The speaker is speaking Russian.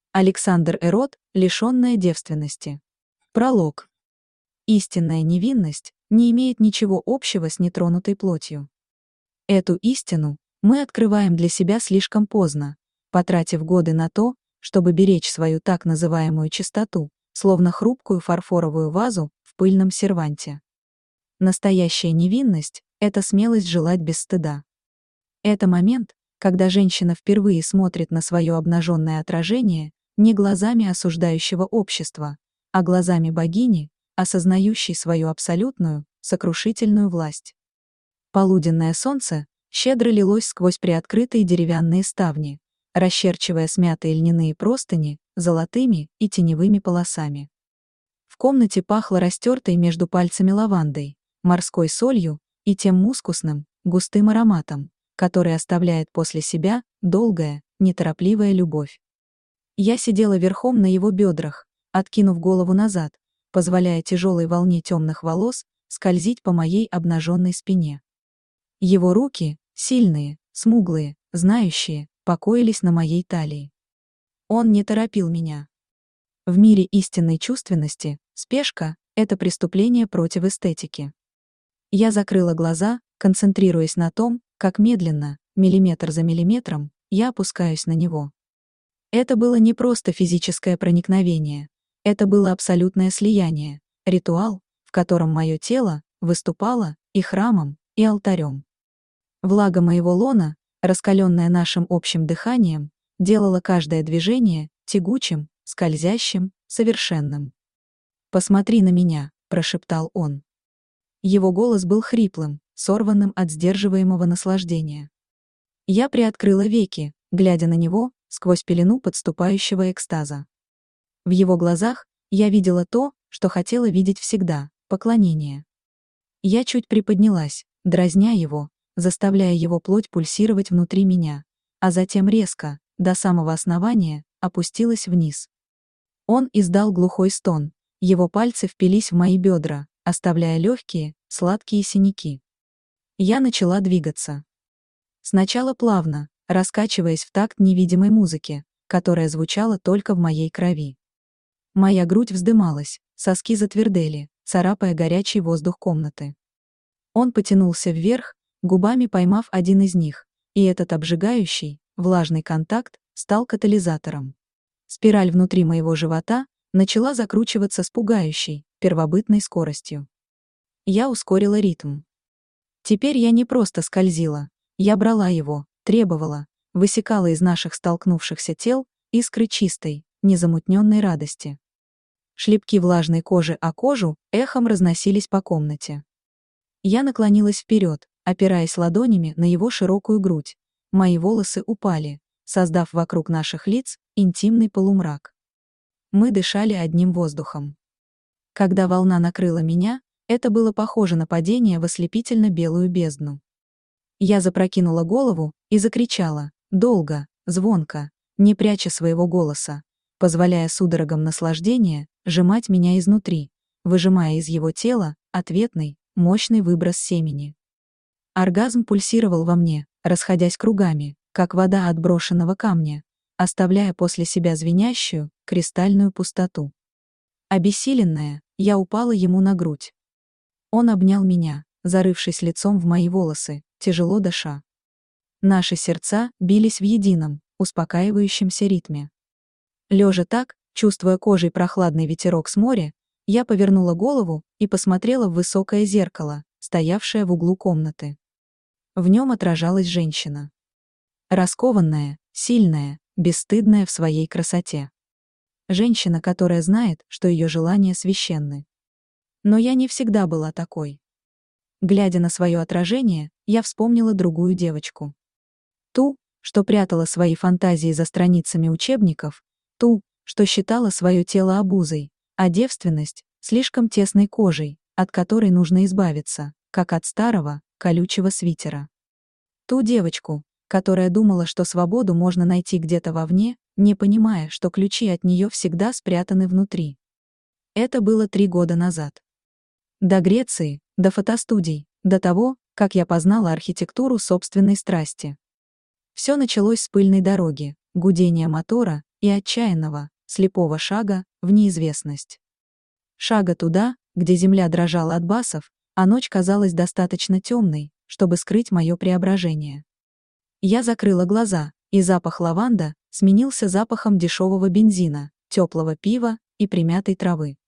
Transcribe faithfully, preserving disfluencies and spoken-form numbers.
Александр Эрот, лишенная девственности. Пролог. Истинная невинность не имеет ничего общего с нетронутой плотью. Эту истину мы открываем для себя слишком поздно, потратив годы на то, чтобы беречь свою так называемую чистоту, словно хрупкую фарфоровую вазу в пыльном серванте. Настоящая невинность — это смелость желать без стыда. Это момент, когда женщина впервые смотрит на свое обнаженное отражение не глазами осуждающего общества, а глазами богини, осознающей свою абсолютную, сокрушительную власть. Полуденное солнце щедро лилось сквозь приоткрытые деревянные ставни, расчерчивая смятые льняные простыни золотыми и теневыми полосами. В комнате пахло растертой между пальцами лавандой, морской солью и тем мускусным, густым ароматом, который оставляет после себя долгая, неторопливая любовь. Я сидела верхом на его бедрах, откинув голову назад, позволяя тяжелой волне темных волос скользить по моей обнаженной спине. Его руки, сильные, смуглые, знающие, покоились на моей талии. Он не торопил меня. В мире истинной чувственности спешка — это преступление против эстетики. Я закрыла глаза, концентрируясь на том, как медленно, миллиметр за миллиметром, я опускаюсь на него. Это было не просто физическое проникновение, это было абсолютное слияние, ритуал, в котором мое тело выступало и храмом, и алтарем. Влага моего лона, раскаленная нашим общим дыханием, делала каждое движение тягучим, скользящим, совершенным. «Посмотри на меня», — прошептал он. Его голос был хриплым, сорванным от сдерживаемого наслаждения. Я приоткрыла веки, глядя на него сквозь пелену подступающего экстаза. В его глазах я видела то, что хотела видеть всегда — поклонение. Я чуть приподнялась, дразня его, заставляя его плоть пульсировать внутри меня, а затем резко, до самого основания, опустилась вниз. Он издал глухой стон, его пальцы впились в мои бедра, оставляя легкие, сладкие синяки. Я начала двигаться. Сначала плавно, раскачиваясь в такт невидимой музыки, которая звучала только в моей крови. Моя грудь вздымалась, соски затвердели, царапая горячий воздух комнаты. Он потянулся вверх, губами поймав один из них, и этот обжигающий, влажный контакт стал катализатором. Спираль внутри моего живота начала закручиваться с пугающей, первобытной скоростью. Я ускорила ритм. Теперь я не просто скользила, я брала его, требовала, высекала из наших столкнувшихся тел искры чистой, незамутненной радости. Шлепки влажной кожи о кожу эхом разносились по комнате. Я наклонилась вперед, опираясь ладонями на его широкую грудь. Мои волосы упали, создав вокруг наших лиц интимный полумрак. Мы дышали одним воздухом. Когда волна накрыла меня, это было похоже на падение в ослепительно-белую бездну. Я запрокинула голову и закричала, долго, звонко, не пряча своего голоса, позволяя судорогам наслаждения сжимать меня изнутри, выжимая из его тела ответный, мощный выброс семени. Оргазм пульсировал во мне, расходясь кругами, как вода от брошенного камня, оставляя после себя звенящую, кристальную пустоту. Обессиленная, я упала ему на грудь. Он обнял меня, зарывшись лицом в мои волосы, тяжело дыша. Наши сердца бились в едином, успокаивающемся ритме. Лежа так, чувствуя кожей прохладный ветерок с моря, я повернула голову и посмотрела в высокое зеркало, стоявшее в углу комнаты. В нем отражалась женщина. Раскованная, сильная, бесстыдная в своей красоте. Женщина, которая знает, что ее желания священны. Но я не всегда была такой. Глядя на свое отражение, я вспомнила другую девочку. Ту, что прятала свои фантазии за страницами учебников, ту, что считала свое тело обузой, а девственность — слишком тесной кожей, от которой нужно избавиться, как от старого, колючего свитера. Ту девочку, которая думала, что свободу можно найти где-то вовне, не понимая, что ключи от нее всегда спрятаны внутри. Это было три года назад. До Греции, до фотостудий, до того, как я познала архитектуру собственной страсти. Все началось с пыльной дороги, гудения мотора и отчаянного, слепого шага в неизвестность. Шага туда, где земля дрожала от басов, а ночь казалась достаточно темной, чтобы скрыть мое преображение. Я закрыла глаза, и запах лаванда сменился запахом дешевого бензина, теплого пива и примятой травы.